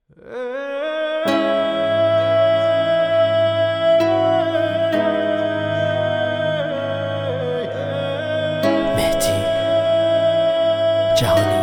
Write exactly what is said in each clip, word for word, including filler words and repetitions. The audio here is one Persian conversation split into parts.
مهدی جهانی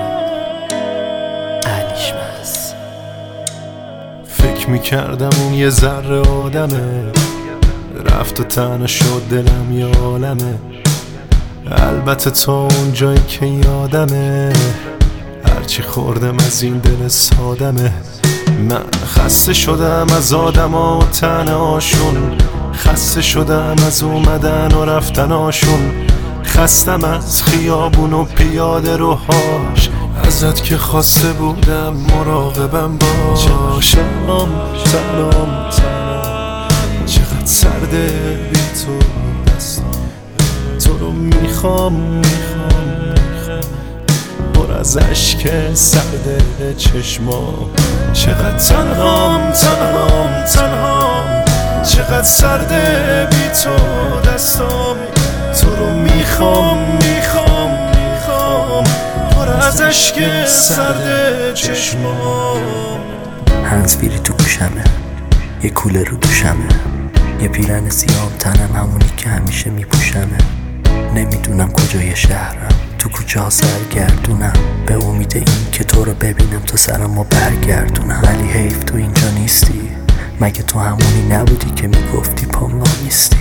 علیشمس. فکر میکردم اون یه ذره آدمه، رفت و تنها شد دلم یه عالمه. البته تا اون جایی که یادمه، هرچی خوردم از این دل سادمه. من خسته شدم از آدما و تنهاشون، خسته شدم از اومدن و رفتناشون، خستم از خیابون و پیاده روهاش، ازت که خواسته بودم مراقبم باش. تنام تنام تنام، چقدر سرده بی تو دستم، تو رو میخوام میخوام میخوام، پر از عشق سرده چشمام. چقدر تنهام تنهام تنهام، چقدر سرده بی تو دستم، تو رو میخوام میخوام میخوام، پر از عشق سرده چشمام. هنزفیری تو گوشمه، یه کوله رو دوشمه، یه پیرن سیام تنم همونی که همیشه میپوشمه. نمیدونم کجای شهرم، تو کوچه ها سرگردونم، به امید این که تو رو ببینم تا سرمو برگردونم. ولی حیف تو اینجا نیستی، مگه تو همونی نبودی که میگفتی پام نیستی؟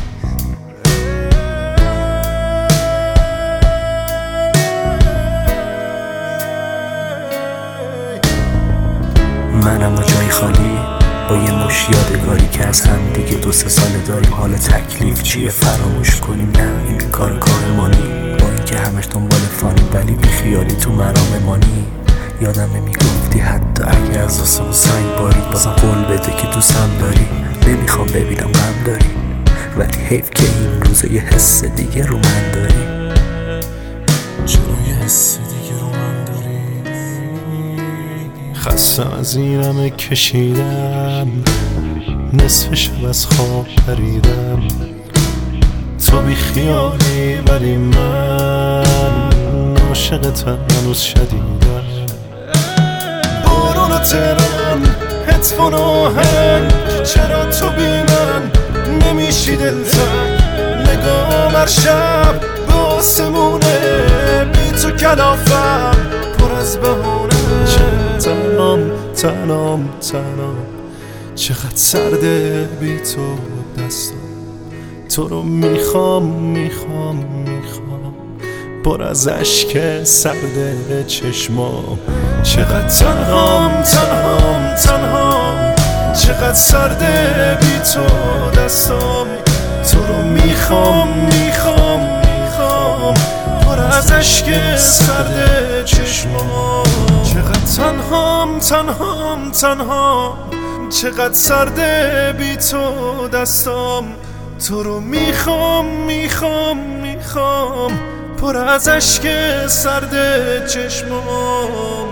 منم و جای خالی با یه مش یادگاری که از هم دیگه دو سه سال داریم. حال تکلیف چیه فراموش کنیم؟ نه این کار کارمانی، با اینکه همش دنبال فانی ولی بی خیالی تو مرام مانی. یادمه میگفتی حتی اگه از آسمون سنگ بارید بازم قول بده که دوستم داری. نمیخوام ببینم غم داری، ولی حیف که این روزه یه حس دیگه رو من داری. چرا یه حس دیگه رو من داری؟ خستم از این همه کشیدم، نصف شب از خواب پریدم، تو بی خیالی ولی من عاشقتم هنوز شدیدم. بارون و تهران، هدفون و آهنگ، چرا تو بی من نمیشی دلتنگ؟ نگام هر شب به آسمونه، بی تو کلافم پر از بهونه. تنام تنام تنام، چقدر سرده بی تو دستم، تو رو میخوام میخوام میخوام، پر از عشق سرده چشمام. چقدر تنهام تنهام تنهام، چقدر سرده بی تو دستم، تو رو میخوام میخوام میخوام، پر از عشق سرده چشمام. چقدر تنهام تنهام تنهام، چقدر سرده بی تو دستم، تو رو میخوام میخوام میخوام، پر از عشق سرده چشمام.